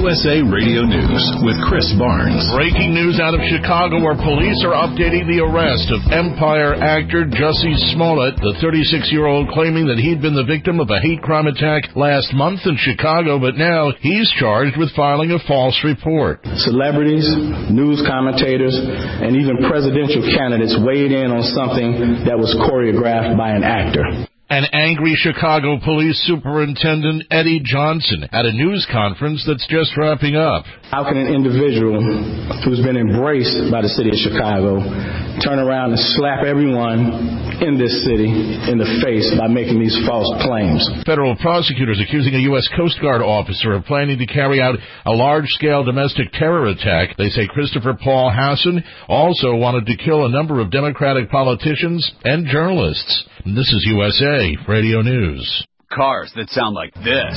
USA Radio News with Chris Barnes. Breaking news out of Chicago, where police are updating the arrest of Empire actor Jussie Smollett, the 36-year-old claiming that he'd been the victim of a hate crime attack last month in Chicago, but now he's charged with filing a false report. Celebrities, news commentators, and even presidential candidates weighed in on something that was choreographed by an actor. An angry Chicago police superintendent, Eddie Johnson, at a news conference that's just wrapping up. How can an individual who's been embraced by the city of Chicago turn around and slap everyone in this city in the face by making these false claims? Federal prosecutors accusing a U.S. Coast Guard officer of planning to carry out a large-scale domestic terror attack. They say Christopher Paul Hassan also wanted to kill a number of Democratic politicians and journalists. This is USA Radio News. Cars that sound like this.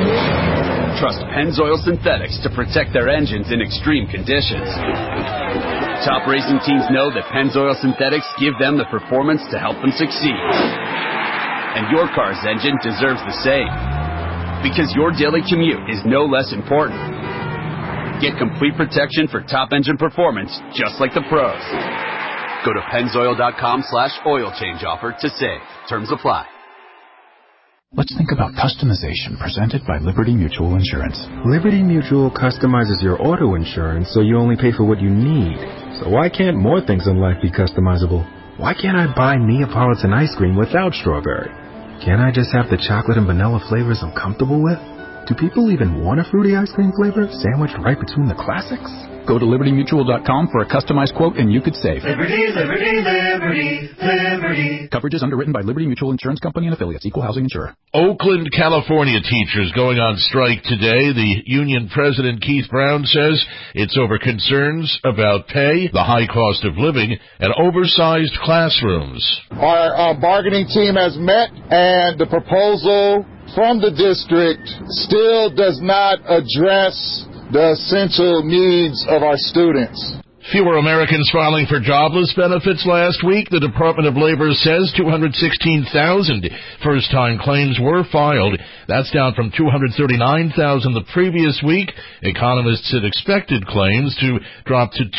Trust Pennzoil Synthetics to protect their engines in extreme conditions. Top racing teams know that Pennzoil Synthetics give them the performance to help them succeed. And your car's engine deserves the same. Because your daily commute is no less important. Get complete protection for top engine performance, just like the pros. Go to Pennzoil.com/oil change offer to save. Terms apply. Let's think about customization presented by Liberty Mutual Insurance. Liberty Mutual customizes your auto insurance so you only pay for what you need. So why can't more things in life be customizable? Why can't I buy Neapolitan ice cream without strawberry? Can't I just have the chocolate and vanilla flavors I'm comfortable with? Do people even want a fruity ice cream flavor sandwiched right between the classics? Go to LibertyMutual.com for a customized quote and you could save. Liberty, liberty, liberty, liberty. Coverage is underwritten by Liberty Mutual Insurance Company and affiliates. Equal housing insurer. Oakland, California teachers going on strike today. The union president, Keith Brown, says it's over concerns about pay, the high cost of living, and oversized classrooms. Our bargaining team has met, and the proposal from the district still does not address the essential needs of our students. Fewer Americans filing for jobless benefits last week. The Department of Labor says 216,000 first-time claims were filed. That's down from 239,000 the previous week. Economists had expected claims to drop to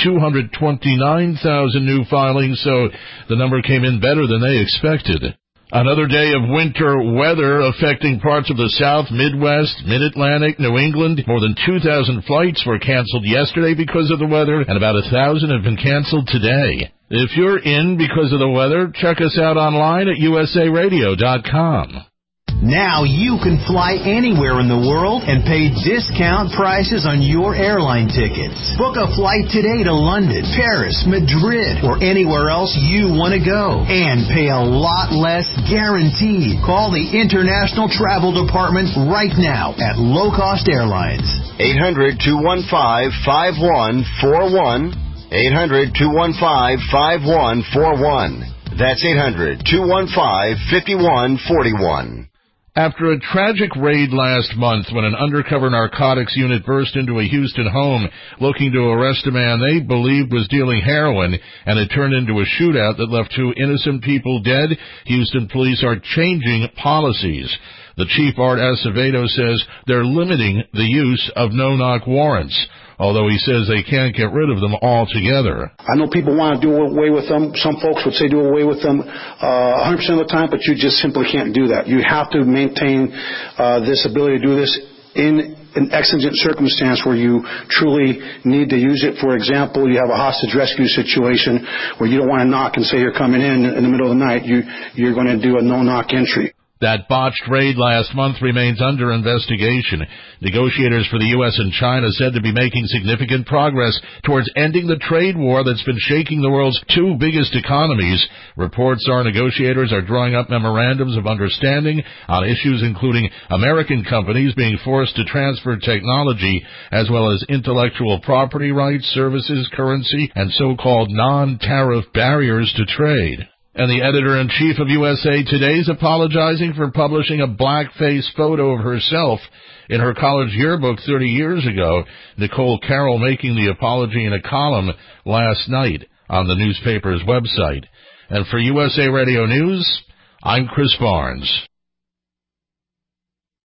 229,000 new filings, so the number came in better than they expected. Another day of winter weather affecting parts of the South, Midwest, Mid-Atlantic, New England. More than 2,000 flights were canceled yesterday because of the weather, and about 1,000 have been canceled today. If you're in because of the weather, check us out online at usaradio.com. Now you can fly anywhere in the world and pay discount prices on your airline tickets. Book a flight today to London, Paris, Madrid, or anywhere else you want to go. And pay a lot less guaranteed. Call the International Travel Department right now at Low Cost Airlines. 800-215-5141. 800-215-5141. That's 800-215-5141. After a tragic raid last month when an undercover narcotics unit burst into a Houston home looking to arrest a man they believed was dealing heroin, and it turned into a shootout that left 2 innocent people dead, Houston police are changing policies. The chief, Art Acevedo, says they're limiting the use of no-knock warrants, although he says they can't get rid of them altogether. I know people want to do away with them. Some folks would say do away with them 100% of the time, but you just simply can't do that. You have to maintain this ability to do this in an exigent circumstance where you truly need to use it. For example, you have a hostage rescue situation where you don't want to knock and say you're coming in the middle of the night. You're going to do a no-knock entry. That botched raid last month remains under investigation. Negotiators for the U.S. and China said to be making significant progress towards ending the trade war that's been shaking the world's 2 biggest economies. Reports are negotiators are drawing up memorandums of understanding on issues including American companies being forced to transfer technology, as well as intellectual property rights, services, currency, and so-called non-tariff barriers to trade. And the editor-in-chief of USA Today is apologizing for publishing a blackface photo of herself in her college yearbook 30 years ago. Nicole Carroll making the apology in a column last night on the newspaper's website. And for USA Radio News, I'm Chris Barnes.